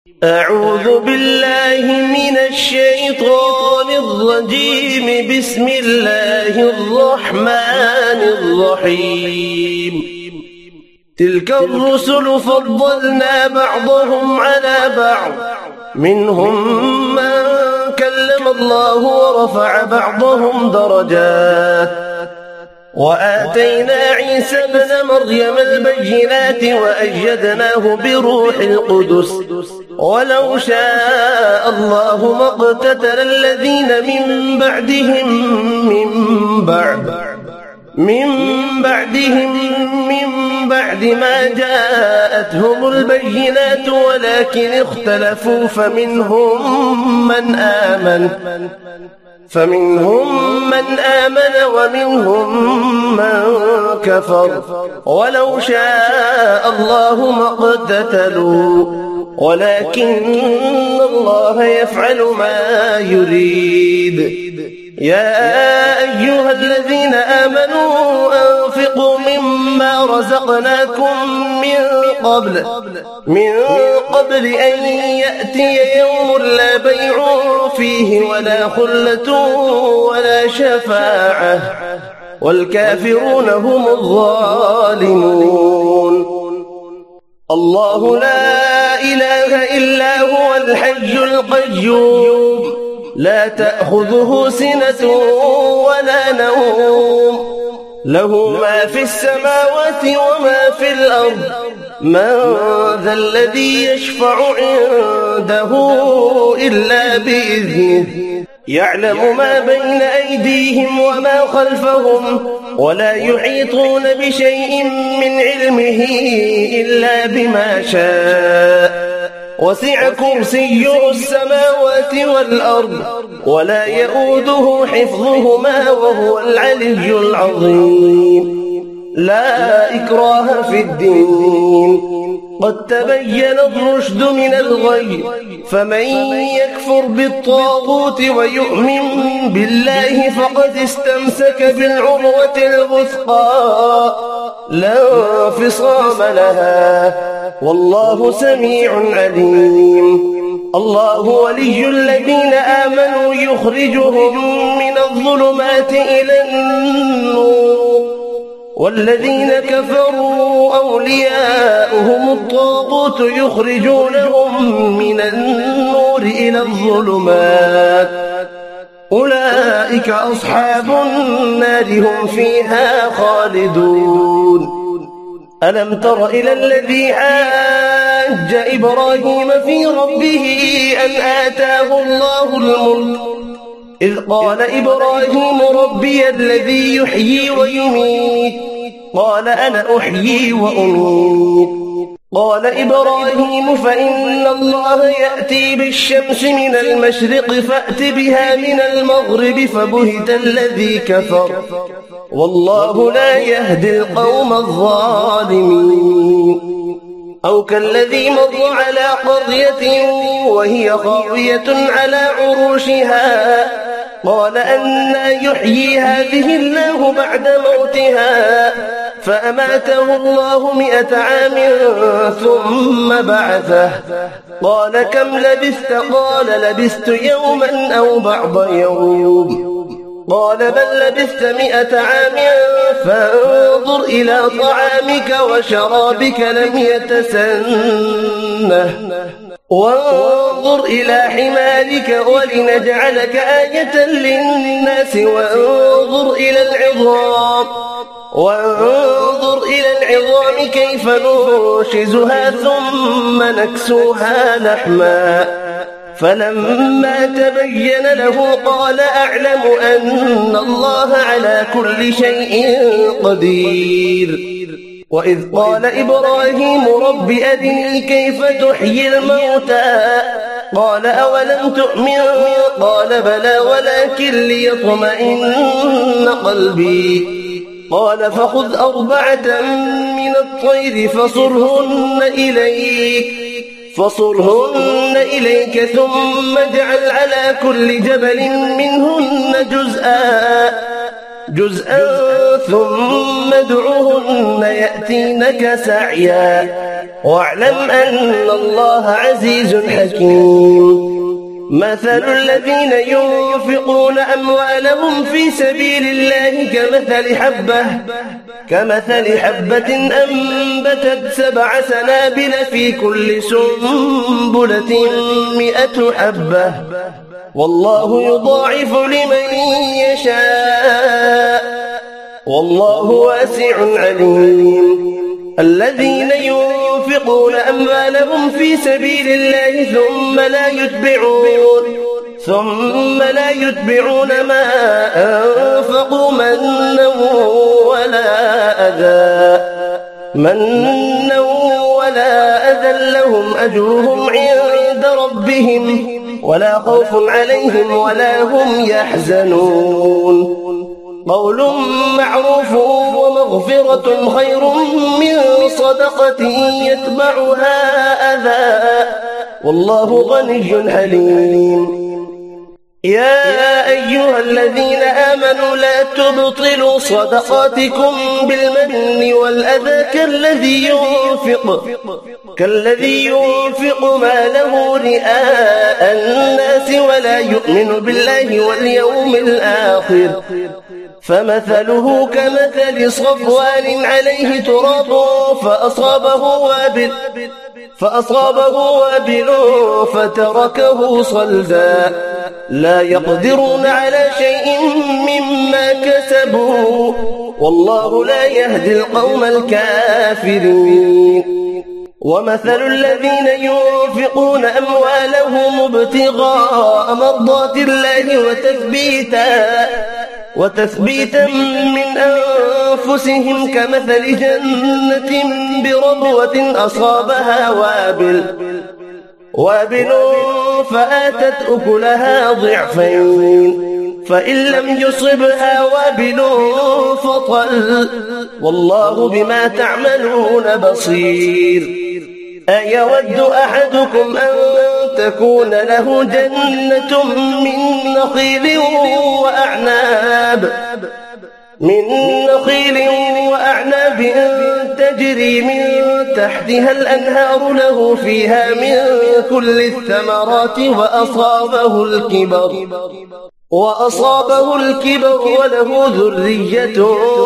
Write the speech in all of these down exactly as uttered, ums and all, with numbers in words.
أعوذ بالله من الشيطان الرجيم. بسم الله الرحمن الرحيم. تلك الرسل فضلنا بعضهم على بعض، منهم من كلم الله ورفع بعضهم درجات، وآتينا عيسى ابن مريم البينات وأيدناه بروح القدس، ولو شاء الله ما اقتتل الذين من بعدهم من بعد من بعدهم من بعد ما جاءتهم البينات، ولكن اختلفوا فمنهم من آمن فمنهم من آمن ومنهم من كفر، ولو شاء الله ما اقتتلوا ولكن الله يفعل ما يريد. يا أيها الذين آمنوا أنفقوا مما رزقناكم من قبل من قبل أن يأتي يوم لا بيع فيه ولا خلة ولا شفاعة، والكافرون هم الظالمون. الله لا إله إلا هو الحي القيوم، لا تأخذه سنة ولا نوم، له ما في السماوات وما في الأرض. من ذا الذي يشفع عنده إلا بإذنه، يعلم ما بين أيديهم وما خلفهم، ولا يحيطون بشيء من علمه إلا بما شاء. وسع كرسيه السماوات والأرض، ولا يؤوده حفظهما، وهو العلي العظيم. لا إكراه في الدين، قد تبين الرشد من الغي، فمن يكفر بالطاغوت ويؤمن بالله فقد استمسك بالعروة الوثقى لا انفصام لها، والله سميع عليم. الله ولي الذين آمنوا يخرجهم من الظلمات إلى النور، والذين كفروا أولياؤهم الطاغوت يخرجونهم من النور إلى الظلمات، أولئك أصحاب النار هم فيها خالدون. ألم تر إلى الذي حاج إبراهيم في ربه أن آتاه الله الملك، إذ قال إبراهيم ربي الذي يحيي ويميت، قال أنا أحيي وأميت. قال إبراهيم فإن الله يأتي بالشمس من المشرق فأت بها من المغرب، فبهت الذي كفر، والله لا يهدي القوم الظالمين. أو كالذي مر على قرية وهي خاوية على عروشها، قال أنى يحيي هذه الله بعد موتها، فأماته الله مئة عام ثم بعثه، قال كم لبثت؟ قال لبثت يوما أو بعض يوم، قال بل لبثت مئة عام فانظر إلى طعامك وشرابك لم يتسنه، وانظر إلى حمارك ولنجعلك آية للناس، وانظر إلى العظام وانظر إلى العظام كيف ننشزها ثم نكسوها لحما، فلما تبين له قال أعلم أن الله على كل شيء قدير. وإذ قال إبراهيم رب أرني كيف تحيي الموتى، قال أولم تؤمن؟ قال بلى ولكن ليطمئن قلبي، قال فخذ أربعة من الطير فصرهن إليك فصرهن إليك ثم اجعل على كل جبل منهن جزءا جزءا ثم ادعهن يأتينك سعيا واعلم أن الله عزيز حكيم. مثل الذين ينفقون أموالهم في سبيل الله كمثل حبة كمثل حبة أنبتت سبع سنابل في كل سنبلة مئة حبة والله يضاعف لمن يشاء والله واسع عليم. الذين ينفقون أموالهم في سبيل الله ثم لا يتبعون ثم لا يتبعون ما أنفقوا منا ولا أذى منا ولا أذى لهم أجرهم عند ربهم ولا خوف عليهم ولا هم يحزنون. قول معروف ومغفرة خير من صدقة يتبعها أذى والله غني حليم. يا أيها الذين آمنوا لا تبطلوا صدقاتكم بالمن والأذى كالذي ينفق كالذي ينفق ماله رئاء الناس ولا يؤمن بالله واليوم الآخر فمثله كمثل صفوان عليه تراب فأصابه وابل فأصابه وابل فتركه صلدا لا يقدرون على شيء مما كسبوا والله لا يهدي القوم الكافرين. ومثل الذين ينفقون أموالهم ابتغاء مرضات الله وتثبيتا وتثبيتا من أنفسهم كمثل جنة بربوة أصابها وابل وابل فآتت أكلها ضعفين فإن لم يصبها وابل فطل والله بما تعملون بصير. أيود أحدكم أن تكون له جنة من نخيل وأعناب من نخيل وأعناب تجري من تحتها الأنهار له فيها من كل الثمرات وأصابه الكبر وأصابه الكبر وله ذرية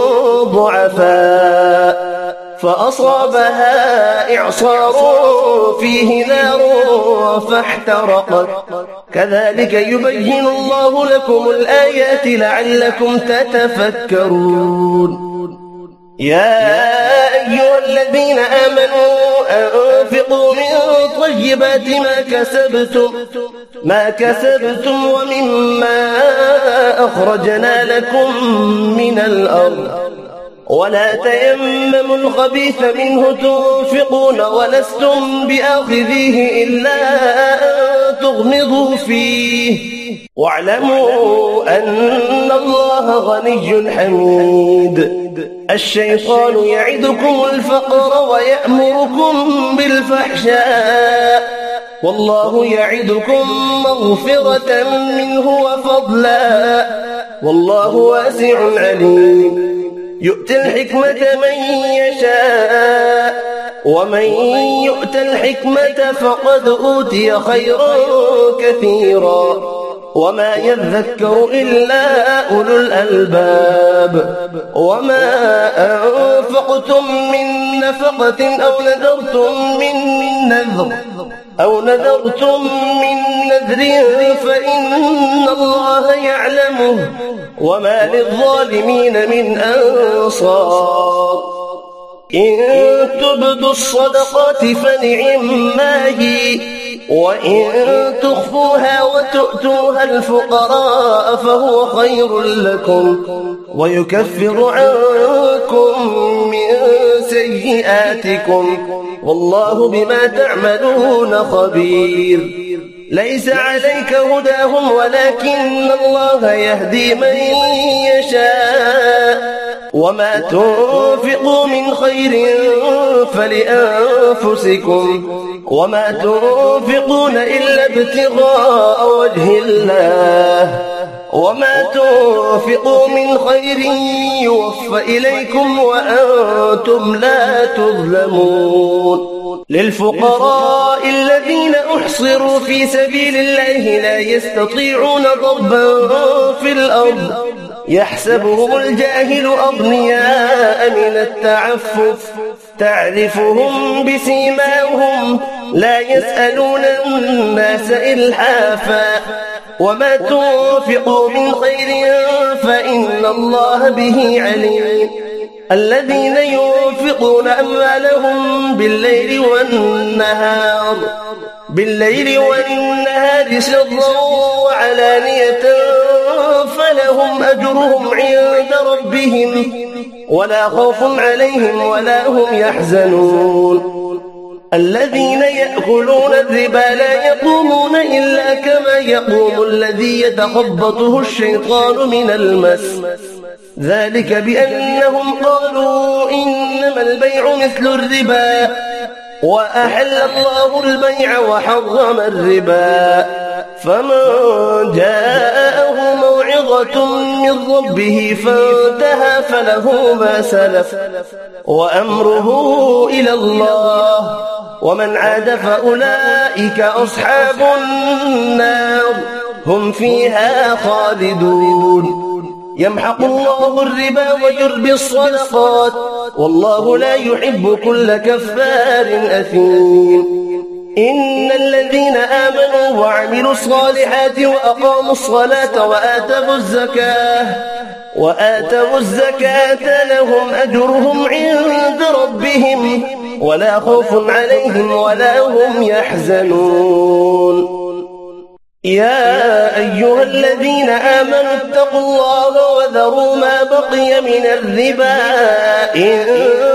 ضعفاء فأصابها إعصار فيه نار فاحترقت كذلك يبين الله لكم الآيات لعلكم تتفكرون. يا أيها الذين آمنوا أنفقوا من طيبات ما كسبتم ما كسبتم ومما أخرجنا لكم من الأرض ولا تيمموا الخبيث منه تنفقون ولستم بآخذيه إلا أن تغمضوا فيه واعلموا أن الله غني حميد. الشيطان يعدكم الفقر ويأمركم بالفحشاء والله يعدكم مغفرة منه وفضلا والله واسع عليم. يؤتي الحكمة من يشاء ومن يؤت الحكمة فقد أوتي خيرا كثيرا وما يذكر إلا أولو الألباب. وما أنفقتم من نفقة أو نذرتم من نذر أو نذرتم من نذر فإن الله يعلمه وما للظالمين من أنصار. إن تبدوا الصدقات فنعما هي وإن تخفوها وتؤتوها الفقراء فهو خير لكم ويكفر عنكم من سيئاتكم والله بما تعملون خبير. ليس عليك هداهم ولكن الله يهدي من يشاء وما تنفقوا من خير فلأنفسكم وما تنفقون إلا ابتغاء وجه الله وما تنفقوا من خير يوفى إليكم وأنتم لا تظلمون. للفقراء الذين أحصروا في سبيل الله لا يستطيعون ضربا في الأرض يحسبهم الجاهل أغنياء من التعفف تعرفهم بسيماهم لا يسألون الناس إلحافا وما تنفقوا من خير فإن الله به عليم. الذين ينفقون أموالهم بالليل والنهار بالليل والنهار سرا وعلانية فلهم أجرهم عند ربهم ولا خوف عليهم ولا هم يحزنون. الذين يأكلون الربا لا يقومون إلا كما يقوم الذي يتخبطه الشيطان من المس ذلك بأنهم قالوا إنما البيع مثل الربا وأحل الله البيع وحرم الربا فمن جاءه موعظة من ربه فانتهى فله ما سلف وأمره إلى الله ومن عاد فأولئك أصحاب النار هم فيها خالدون. يمحق الله الربا ويربي الصدقات والله لا يحب كل كفار أثيم. إن الذين آمنوا وعملوا الصالحات وأقاموا الصلاة وآتوا الزكاة وآتوا الزكاة لهم أجرهم عند ربهم ولا خوف عليهم ولا هم يحزنون. يا أيها الذين آمنوا اتقوا الله وذروا ما بقي من الربا إن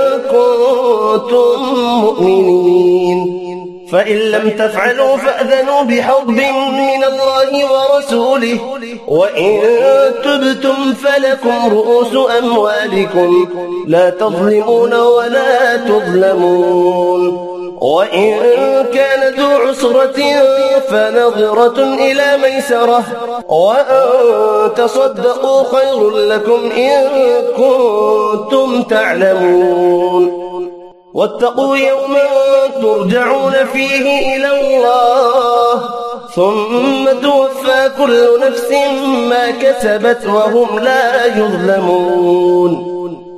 كنتم مؤمنين فإن لم تفعلوا فأذنوا بحرب من الله ورسوله وإن تبتم فلكم رؤوس أموالكم لا تظلمون ولا تظلمون. وإن كان ذو عسرة فنظرة إلى ميسرة وأن تصدقوا خير لكم إن كنتم تعلمون. واتقوا يوما ترجعون فيه إلى الله ثم توفى كل نفس ما كسبت وهم لا يظلمون.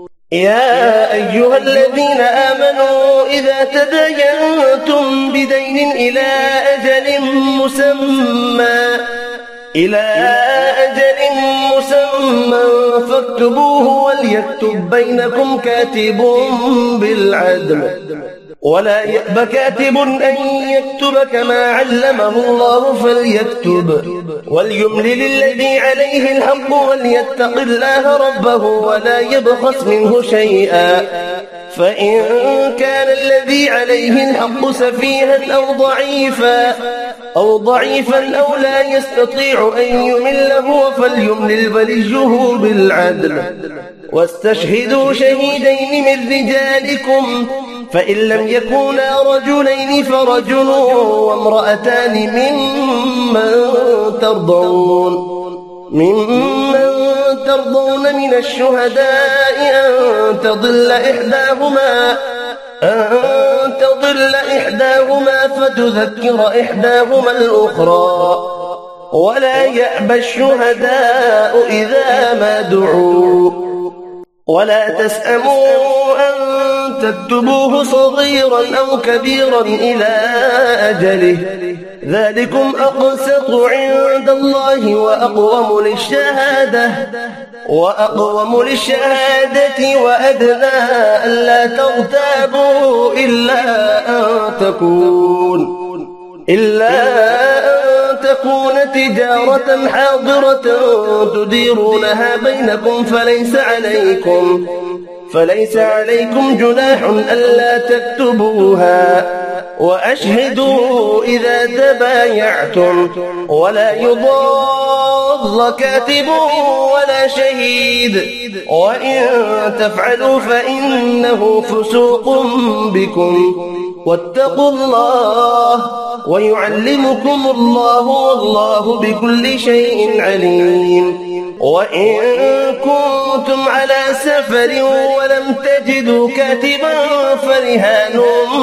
يا أيها الذين آمنوا إذا تداينتم بدين إلى أجل مسمى إلى أجل مسمى فاكتبوه وليكتب بينكم كاتب بالعدل ولا يأب كاتب أن يكتب كما علمه الله فليكتب وليملل الذي عليه الحق وليتق الله ربه ولا يبخس منه شيئا فإن كان الذي عليه الحق سفيها أو ضعيفا أو ضعيفا أو لا يستطيع أن يمل هو فليملل وليه بالعدل واستشهدوا شهيدين من رجالكم فإن لم يكونا رجلين فرجل وامرأتان ممن ترضون ممن ترضون من الشهداء أن تضل إحداهما أن تضل إحداهما فتذكر إحداهما الأخرى ولا يأبى الشهداء إذا ما دعوا ولا تسأموا أن تكتبوه صغيرا أو كبيرا إلى أجله ذلكم أقسط عند الله وأقوم للشهادة وأقوم للشهادة وأدنى ألا ترتابوا إلا أن تكون إلا أن تكون تجارة حاضرة تديرونها بينكم فليس عليكم فليس عليكم جناح ألا تكتبوها وأشهدوا إذا تبايعتم ولا يضار كاتب ولا شهيد وإن تفعلوا فإنه فسوق بكم واتقوا الله ويعلمكم الله والله بكل شيء عليم. وإن كنتم على سفر ولم تجدوا كاتبا فرهان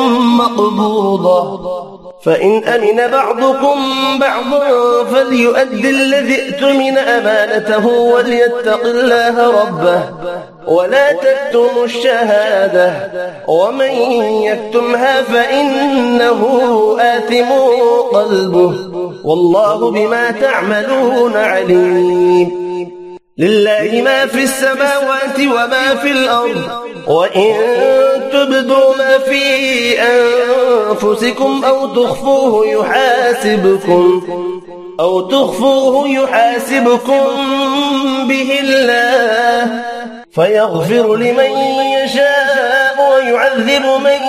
مقبوضة، فإن أمن بعضكم بعضا فليؤد الذي ائتمن أمانته وليتق الله ربه ولا تكتموا الشهادة ومن يكتمها فإنه آثم قلبه والله بما تعملون عليم. لله ما في السماوات وما في الأرض، وإن تبدوا ما في أنفسكم أو تخفوه يحاسبكم أو تخفوه يحاسبكم به الله فيغفر لمن يشاء ويعذب من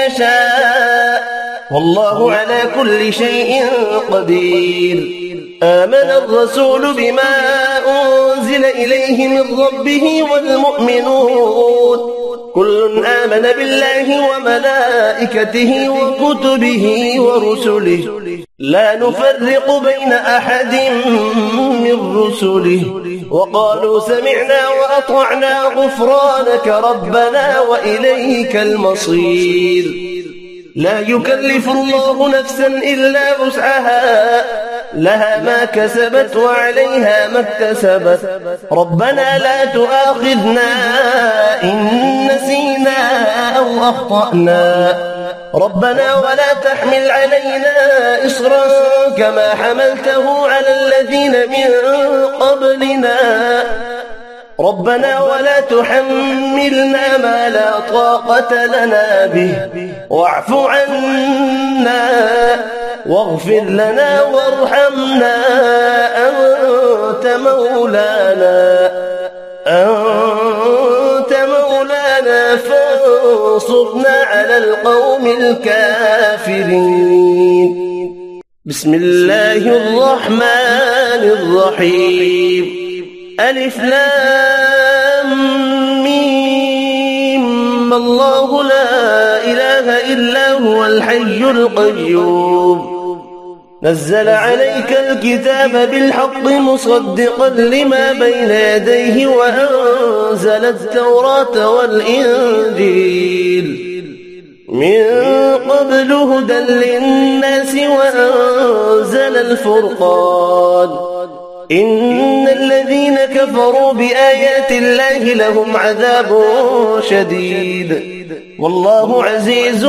يشاء والله على كل شيء قدير. آمن الرسول بما أنزل إليه من ربه والمؤمنون كل آمن بالله وملائكته وكتبه ورسله لا نفرق بين أحد من رسله وقالوا سمعنا وأطعنا غفرانك ربنا وإليك المصير. لا يكلف الله نفسا إلا وسعها لها ما كسبت وعليها ما اكتسبت ربنا لا تؤاخذنا إن نسينا أو أخطأنا ربنا ولا تحمل علينا إصرا كما حملته على الذين من قبلنا ربنا ولا تحملنا ما لا طاقة لنا به واعف عنا واغفر لنا وارحمنا أنت مولانا أنت مولانا فانصرنا على القوم الكافرين. بسم الله الرحمن الرحيم. ألف لام ميم الله لا إله إلا هو الحي القيوم نزل عليك الكتاب بالحق مصدقا لما بين يديه وأنزل التوراة والإنجيل من قبل هدى للناس وأنزل الفرقان إن الذين كفروا بآيات الله لهم عذاب شديد والله عزيز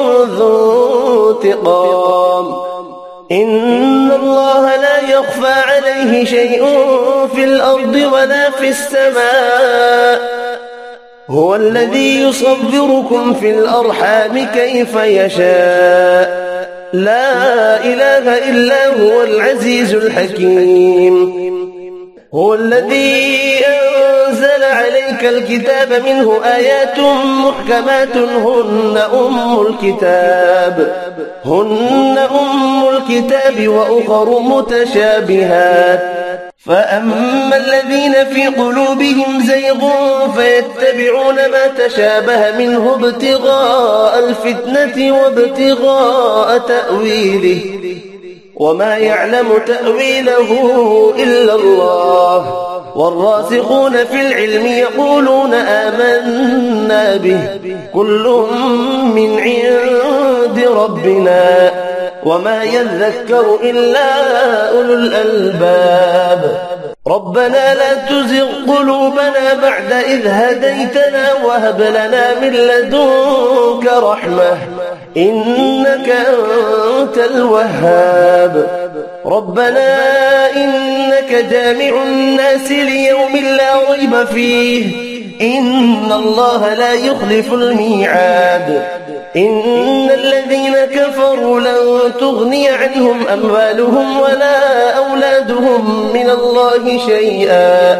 ذو انتقام. إن الله لا يخفى عليه شيء في الأرض ولا في السماء هو الذي يصبركم في الأرحام كيف يشاء لا إله إلا هو العزيز الحكيم. هو الذي أنزل عليك الكتاب منه آيات محكمات هن أم الكتاب هن أم الكتاب وأخر متشابهات فأما الذين في قلوبهم زيغ فيتبعون ما تشابه منه ابتغاء الفتنة وابتغاء تأويله وما يعلم تأويله إلا الله والراسخون في العلم يقولون آمنا به كل من عند ربنا وما يذكر إلا أولو الألباب. ربنا لا تزغ قلوبنا بعد إذ هديتنا وهب لنا من لدنك رحمة إنك أنت الوهاب. ربنا إنك جامع الناس ليوم لا ريب فيه إن الله لا يخلف الميعاد. إن الذين كفروا لن تغني عنهم أموالهم ولا أولادهم من الله شيئا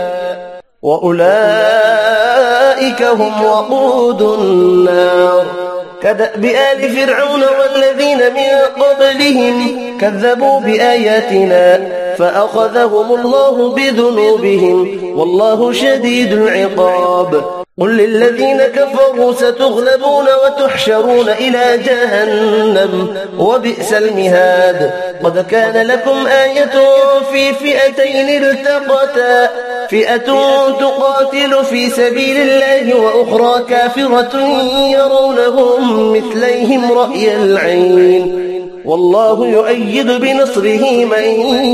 وأولئك هم وقود النار. كدأب آل فرعون والذين من قبلهم كذبوا بآياتنا فأخذهم الله بذنوبهم والله شديد العقاب. قل للذين كفروا ستغلبون وتحشرون إلى جهنم وبئس المهاد. قد كان لكم آية في فئتين التقتا، فئة تقاتل في سبيل الله وأخرى كافرة يرونهم مثليهم رأي العين والله يؤيد بنصره من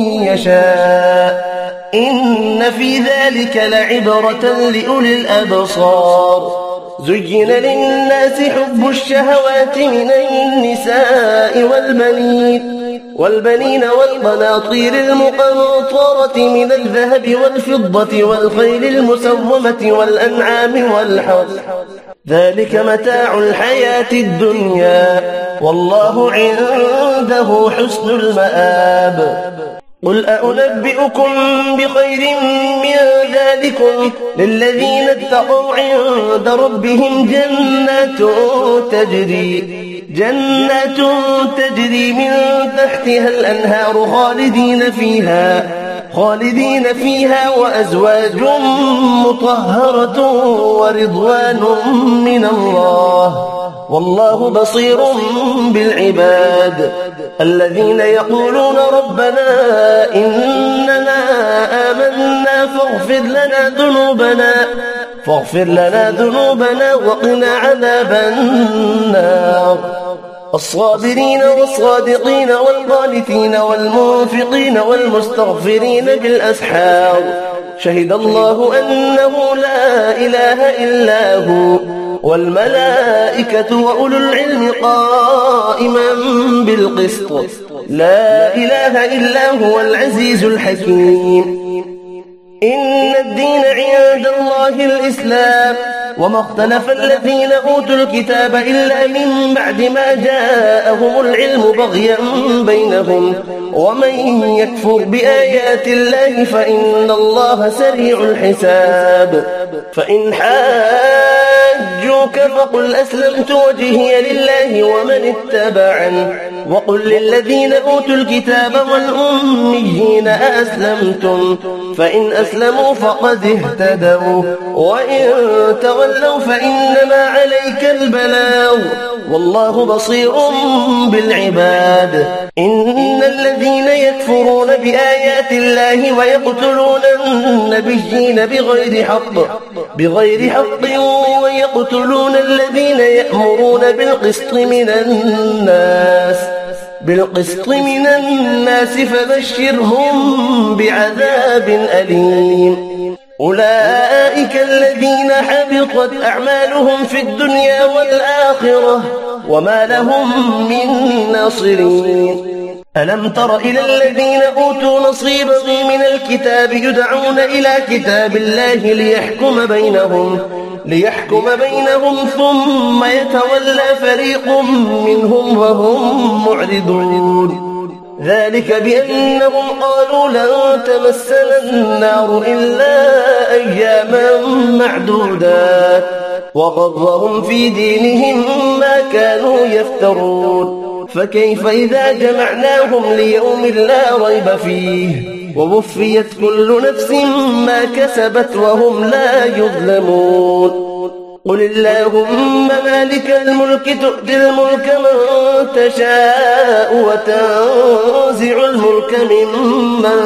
يشاء إن في ذلك لعبرة لأولي الأبصار. زين للناس حب الشهوات من النساء والبنين والبنين والقناطير المقنطرة من الذهب والفضة والخيل المسومة والأنعام والحرث ذلك متاع الحياة الدنيا والله عنده حسن المآب. قل أنبئكم بخير من ذلكم للذين اتقوا عند ربهم جنات تجري جنات تجري من تحتها الأنهار خالدين فيها خالدين فيها وأزواج مطهرة ورضوان من الله والله بصير بالعباد. الذين يقولون ربنا إننا آمنا فاغفر لنا ذنوبنا فاغفر لنا ذنوبنا وقنا عذاب النار. الصابرين والصادقين والقانتين والمنفقين والمستغفرين بالأسحار. شهد الله أنه لا إله إلا هو والملائكة وأولو العلم قائما بالقسط لا إله إلا هو العزيز الحكيم. إن الدين عند الله الإسلام وما اختلف الذين أوتوا الكتاب إلا من بعد ما جاءهم العلم بغيا بينهم ومن يكفر بآيات الله فإن الله سريع الحساب. فإن حاجوك فقل أسلمت وجهي لله ومن اتبعني وقل للذين أوتوا الكتاب والأميين أأسلمتم فإن أسلموا فقد اهتدوا وإن تولوا فإنما عليك البلاغ والله بصير بالعباد. إن الذين يكفرون بآيات الله ويقتلون النبيين بغير حق بغير حق ويقتلون الذين يأمرون بالقسط من الناس بالقسط من الناس فبشرهم بعذاب أليم. أولئك الذين حبطت أعمالهم في الدنيا والآخرة وما لهم من ناصرين. ألم تر إلى الذين أوتوا نصيبا من الكتاب يدعون إلى كتاب الله ليحكم بينهم ليحكم بينهم ثم يتولى فريق منهم وهم معرضون. ذلك بأنهم قالوا لن تمسنا النار إلا أياما معدودات وغرهم في دينهم ما كانوا يفترون. فكيف إذا جمعناهم ليوم لا ريب فيه ووفيت كل نفس ما كسبت وهم لا يظلمون. قل اللهم مالك الملك تؤتي الملك من تشاء وتنزع الملك ممن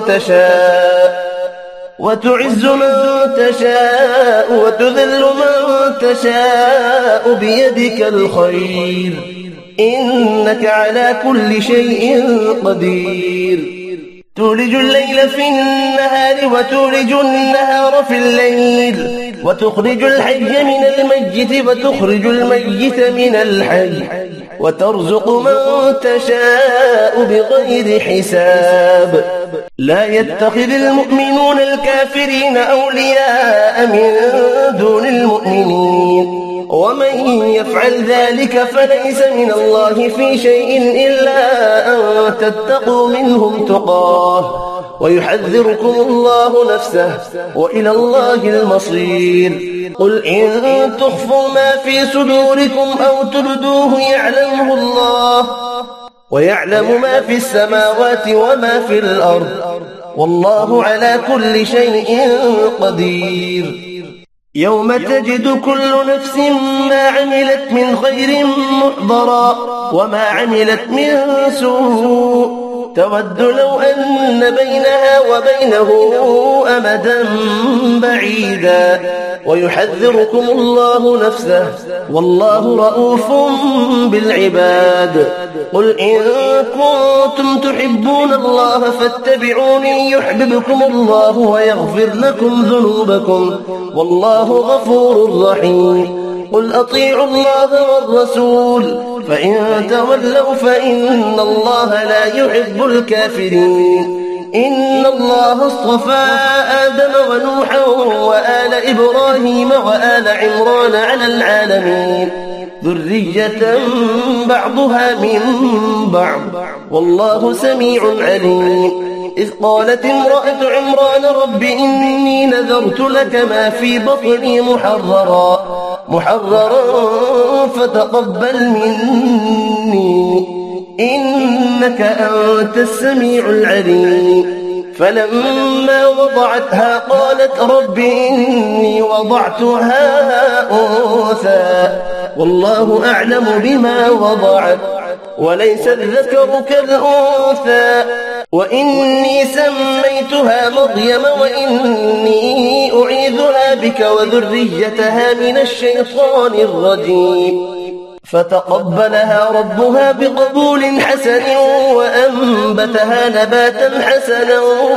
تشاء وتعز من تشاء وتذل من تشاء بيدك الخير إنك على كل شيء قدير. تولج الليل في النهار وتولج النهار في الليل وتخرج الحي من الميت وتخرج الميت من الحي وترزق من تشاء بغير حساب. لا يتخذ المؤمنون الكافرين أولياء من دون المؤمنين ومن يفعل ذلك فليس من الله في شيء إلا أن تتقوا منهم تقاه ويحذركم الله نفسه وإلى الله المصير. قل إن تخفوا ما في صدوركم أو تبدوه يعلمه الله ويعلم ما في السماوات وما في الأرض والله على كل شيء قدير. يوم تجد كل نفس ما عملت من خير محضرا وما عملت من سوء تود لو أن بينها وبينه أمدا بعيدا ويحذركم الله نفسه والله رؤوف بالعباد. قل إن كنتم تحبون الله فاتبعوني يحببكم الله ويغفر لكم ذنوبكم والله غفور رحيم. قل أطيعوا الله والرسول فإن تولوا فإن الله لا يحب الكافرين. إن الله اصطفى آدم ونوحا وآل إبراهيم وآل عمران على العالمين ذرية بعضها من بعض والله سميع عليم. إذ قالت امرأة عمران رب إني نذرت لك ما في بطني محررا محررا فتقبل مني إنك أنت السميع العليم. فلما وضعتها قالت رب إني وضعتها أنثى والله أعلم بما وضعت وليس الذكر كالأنثى وإني سميتها مريم وإني أعيذها بك وذريتها من الشيطان الرجيم. فتقبلها ربها بقبول حسن وأنبتها نباتا حسنا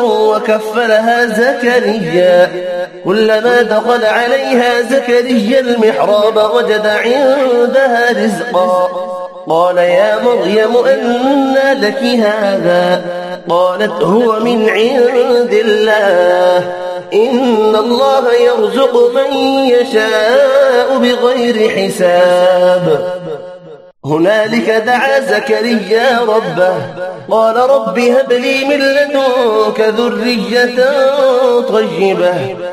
وكفلها زكريا. كلما دخل عليها زكريا المحراب وجد عندها رزقا قال يا مريم أنى لك هذا قالت هو من عند الله إن الله يرزق من يشاء بغير حساب. هنالك دعا زكريا ربه قال رب هب لي من لدنك ذرية طيبة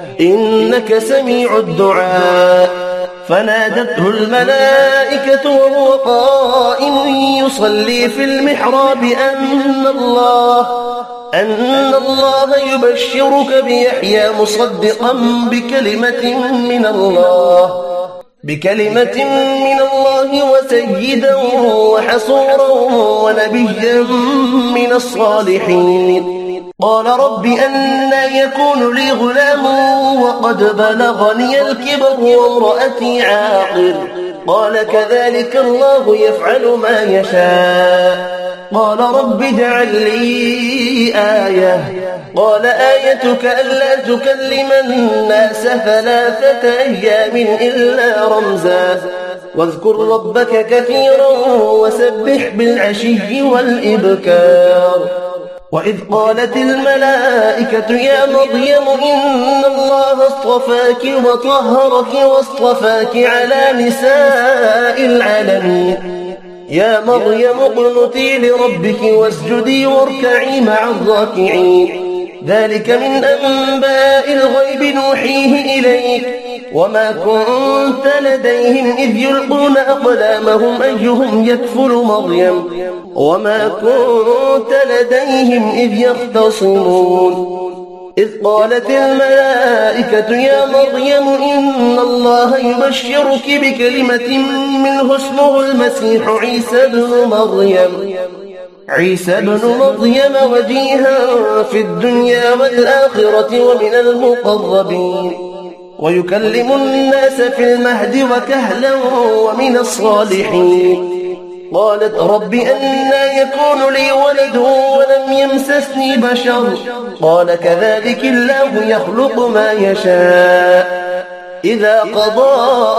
إنك سميع الدعاء. فنادته الملائكة وهو قائم يصلي في المحراب أن الله أن الله يبشرك بيحيى مصدقا بكلمة من الله بكلمة من الله وسيدا وحصورا ونبيا من الصالحين. قال رب أنى يكون لي غلام وقد بلغني الكبر وامرأتي عاقر قال كذلك الله يفعل ما يشاء. قال رب اجعل لي آية قال آيتك ألا تكلم الناس ثلاثة أيام إلا رمزا واذكر ربك كثيرا وسبح بالعشي والإبكار. وإذ قالت الملائكة يا مريم إن الله اصطفاك وطهرك واصطفاك على نساء العالمين يا مريم اقنتي لربك واسجدي واركعي مع الراكعين. ذلك من أنباء الغيب نوحيه إليك وما كنت لديهم إذ يلقون أقلامهم أيهم يكفل مريم وما كنت لديهم إذ يختصمون. إذ قالت الملائكة يا مريم إن الله يبشرك بكلمة منه اسمه المسيح عيسى بن مريم عيسى بن مريم وجيها في الدنيا والآخرة ومن المقربين ويكلم الناس في المهد وكهلا ومن الصالحين. قالت رب أنى يكون لي ولد ولم يمسسني بشر قال كذلك الله يخلق ما يشاء إذا قضى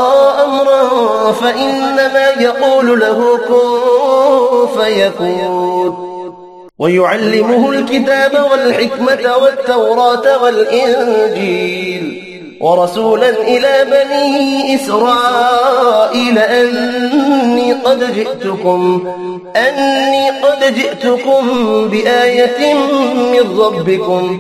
أمرا فإنما يقول له كن فيكون. ويعلمه الكتاب والحكمة والتوراة والإنجيل ورسولا إلى بني إسرائيل أني قد جئتكم أني قد جئتكم بآية من ربكم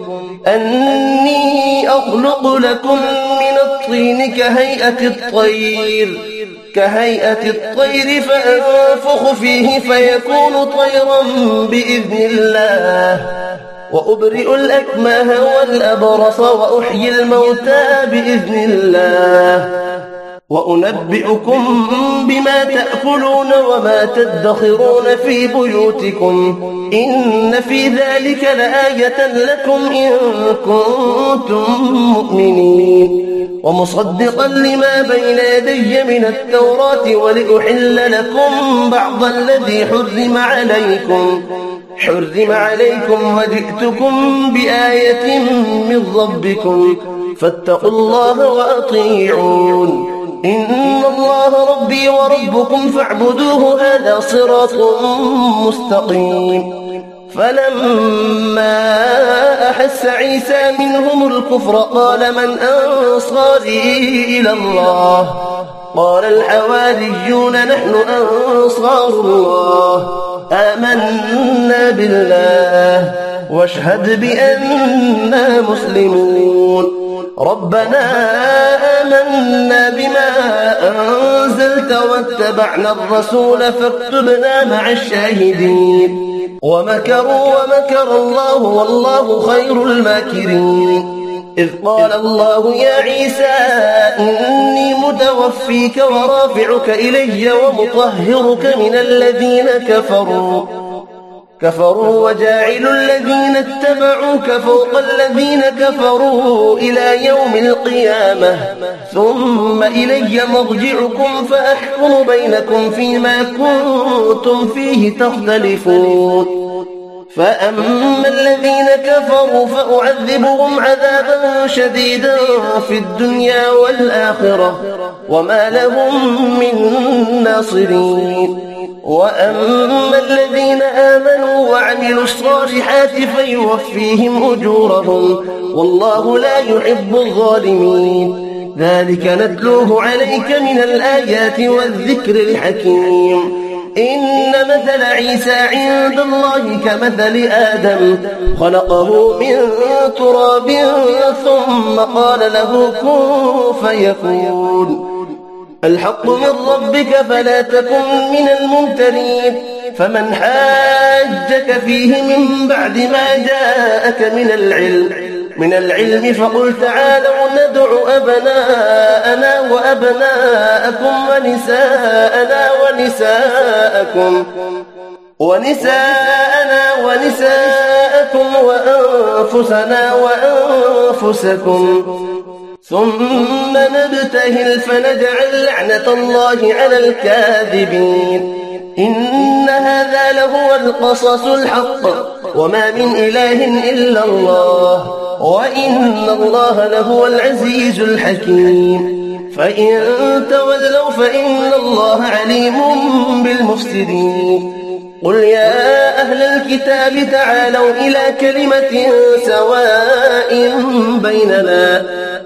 أني أخلق لكم من الطين كهيئة الطير كهيئة الطير فأنفخ فيه فيكون طيرا بإذن الله وأبرئ الأكمه والأبرص وأحيي الموتى بإذن الله وأنبئكم بما تأكلون وما تدخرون في بيوتكم إن في ذلك لآية لكم إن كنتم مؤمنين ومصدقا لما بين يدي من التوراة ولأحل لكم بعض الذي حرم عليكم حرم عليكم وجئتكم بآية من ربكم فاتقوا الله وأطيعون إن الله ربي وربكم فاعبدوه هذا صراط مستقيم فلما أحس عيسى منهم الكفر قال من أنصاري إلى الله قال الحواريون نحن أنصار الله آمنا بالله واشهد بأننا مسلمون ربنا آمنا بما أنزلت واتبعنا الرسول فاكتبنا مع الشاهدين ومكروا ومكر الله والله خير الماكرين إذ قال الله يا عيسى إني متوفيك ورافعك إلي ومطهرك من الذين كفروا كفروا وجاعل الذين اتبعوك فوق الذين كفروا إلى يوم القيامة ثم إلي مرجعكم فأحكم بينكم فيما كنتم فيه تختلفون فأما الذين كفروا فأعذبهم عذابا شديدا في الدنيا والآخرة وما لهم من ناصرين وأما الذين آمنوا وعملوا الصالحات فيوفيهم أجورهم والله لا يحب الظالمين ذلك نتلوه عليك من الآيات والذكر الحكيم إن مثل عيسى عند الله كمثل آدم خلقه من تراب ثم قال له كن فيكون الحق من ربك فلا تكن من الممترين فمن حاجك فيه من بعد ما جاءك من العلم من العلم فقل تعالوا ندع أبناءنا وأبناءكم ونساءنا ونساءكم ونساءنا ونساءكم وأنفسنا وأنفسكم ثم نبتهل فنجعل لعنة الله على الكاذبين إن هذا لهو القصص الحق وما من إله إلا الله وإن الله لهو العزيز الحكيم فإن تولوا فإن الله عليم بالمفسدين قل يا أهل الكتاب تعالوا إلى كلمة سواء بيننا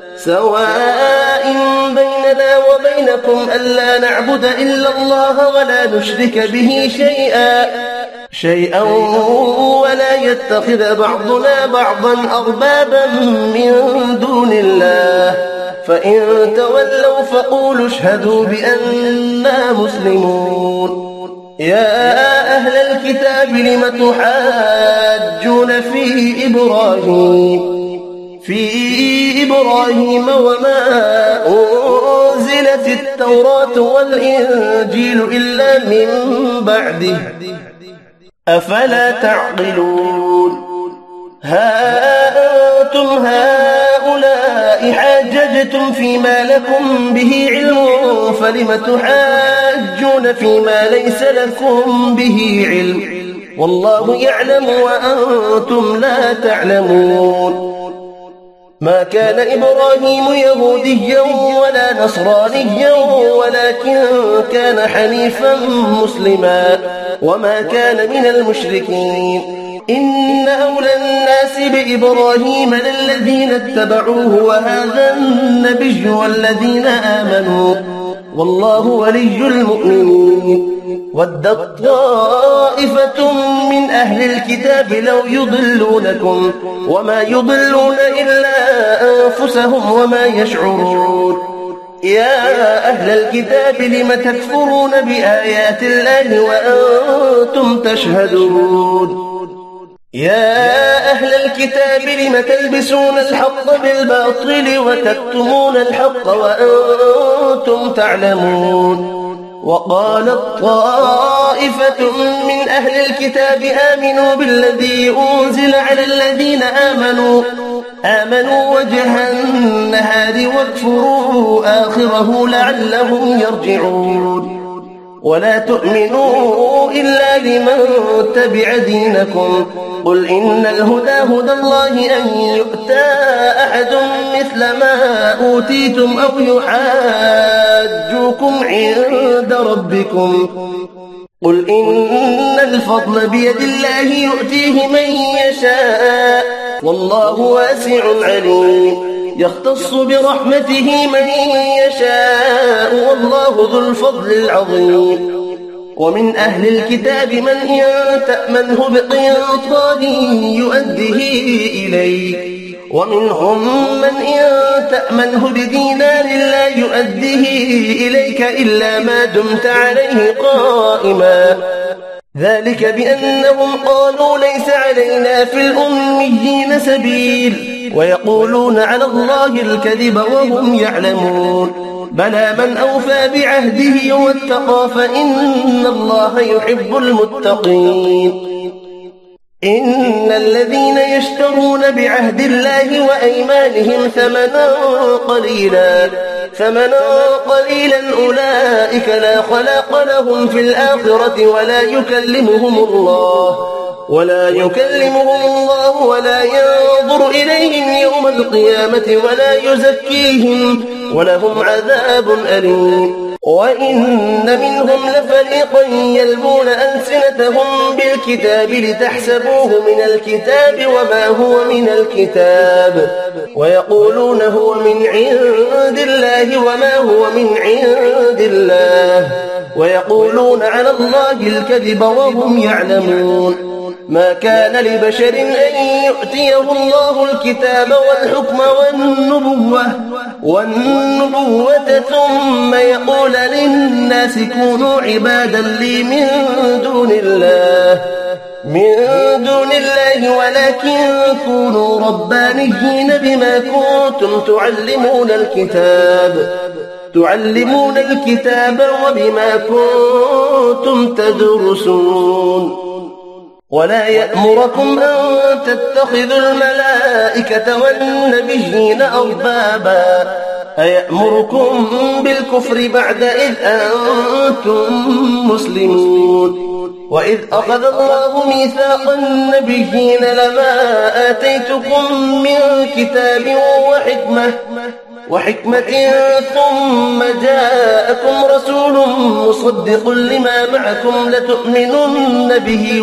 سواء بيننا وبينكم ألا نعبد إلا الله ولا نشرك به شيئا شيئا ولا يتخذ بعضنا بعضا أربابا من دون الله فإن تولوا فقولوا اشهدوا بأننا مسلمون يا أهل الكتاب لم تحاجون في إبراهيم في إبراهيم وما أنزلت التوراة والإنجيل إلا من بعده أفلا تعقلون ها أنتم هؤلاء حاججتم فيما لكم به علم فلم تحاجون فيما ليس لكم به علم والله يعلم وأنتم لا تعلمون ما كان إبراهيم يهوديا ولا نصرانيا ولكن كان حنيفا مسلما وما كان من المشركين إن أولى الناس بإبراهيم للذين اتبعوه وهذا النبي والذين آمنوا والله ولي المؤمنين ودت طائفة من أهل الكتاب لو يضلونكم وما يضلون إلا أنفسهم وما يشعرون يا أهل الكتاب لم تكفرون بآيات الله وأنتم تشهدون يا أهل الكتاب لم تلبسون الحق بالباطل وتكتمون الحق وأنتم تعلمون وقالت طائفة من أهل الكتاب آمنوا بالذي أنزل على الذين آمنوا آمنوا وجه النهار واكفروا آخره لعلهم يرجعون ولا تؤمنوا إلا لمن تبع دينكم قل إن الهدى هدى الله أن يؤتى أحد مثل ما أوتيتم أو يحاجوكم عند ربكم قل إن الفضل بيد الله يؤتيه من يشاء والله واسع عليم يختص برحمته من يشاء والله ذو الفضل العظيم ومن أهل الكتاب من إن تأمنه بقنطار يؤده إليك ومنهم من إن تأمنه بدينار لا يؤده إليك إلا ما دمت عليه قائما ذلك بأنهم قالوا ليس علينا في الأميين سبيل ويقولون على الله الكذب وهم يعلمون بلى من أوفى بعهده واتقى فإن الله يحب المتقين إن الذين يشترون بعهد الله وأيمانهم ثمنا قليلا ثمنا قليلا أولئك لا خلاق لهم في الآخرة ولا يكلمهم الله ولا يكلمهم الله ولا ينظر إليهم يوم القيامة ولا يزكيهم ولهم عذاب أليم وإن منهم لفريقا يلبون ألسنتهم بالكتاب لتحسبوه من الكتاب وما هو من الكتاب ويقولون هو من عند الله وما هو من عند الله ويقولون على الله الكذب وهم يعلمون ما كان لبشر أن يؤتيه الله الكتاب والحكم والنبوة والنبوة ثم يقول للناس كونوا عبادا لي من دون الله من دون الله ولكن كونوا ربانيين بما كنتم تعلمون الكتاب تعلمون الكتاب وبما كنتم تدرسون ولا يأمركم أن تتخذوا الملائكة والنبيين أربابا أيأمركم بالكفر بعد إذ أنتم مسلمون وإذ أخذ الله ميثاق النبيين لما آتيتكم من كتاب وحكمة وحكمة ثم جاءكم رسول مصدق لما معكم لتؤمنن به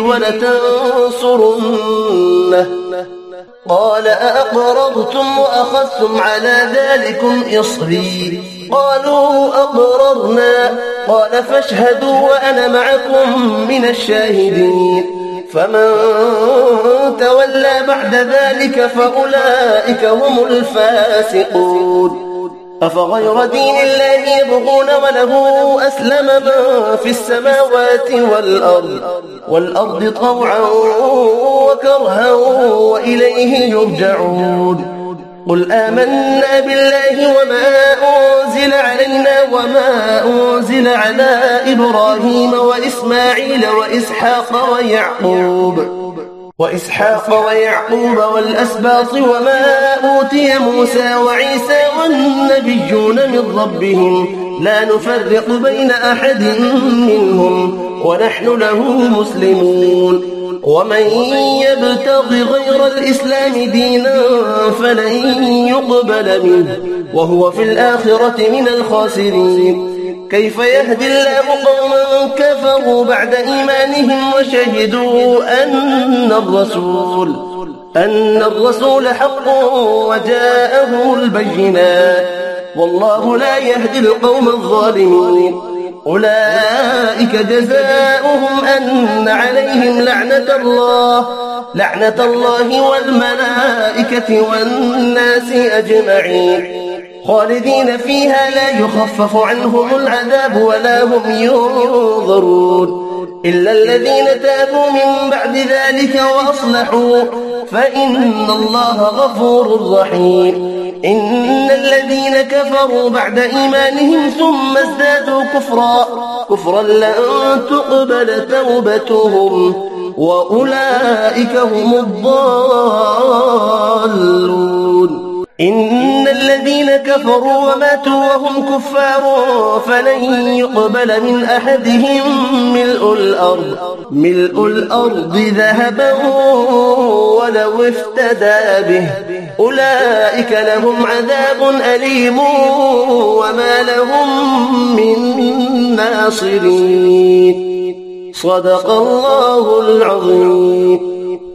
ولتنصرنه قال أأقررتم وأخذتم على ذلكم إصري قالوا أقررنا قال فاشهدوا وأنا معكم من الشاهدين فمن تولى بعد ذلك فأولئك هم الفاسقون أفغير دين الله يبغون وله أسلم من في السماوات والأرض والأرض طوعا وكرها وإليه يرجعون قل آمنا بالله وما أنزل علينا وما أنزل على إبراهيم وإسماعيل وإسحاق ويعقوب وإسحاق ويعقوب والأسباط وما أوتي موسى وعيسى والنبيون من ربهم لا نفرق بين أحد منهم ونحن له مسلمون ومن يبتغ غير الإسلام دينا فلن يقبل منه وهو في الآخرة من الخاسرين كيف يهدي الله قوما كفروا بعد إيمانهم وشهدوا أن الرسول أن الرسول حق وجاءه البينات والله لا يهدي القوم الظالمين أولئك جزاؤهم أن عليهم لعنة الله لعنة الله والملائكة والناس أجمعين خالدين فيها لا يخفف عنهم العذاب ولا هم ينظرون إلا الذين تابوا من بعد ذلك وأصلحوا فإن الله غفور رحيم إن الذين كفروا بعد إيمانهم ثم ازدادوا كفرا كفرا لن تقبل توبتهم وأولئك هم الضالون إن الذين كفروا وماتوا وهم كفار فلن يقبل من أحدهم ملء الأرض ملء الأرض ذهبا ولو افتدى به أولئك لهم عذاب أليم وما لهم من ناصرين صدق الله العظيم.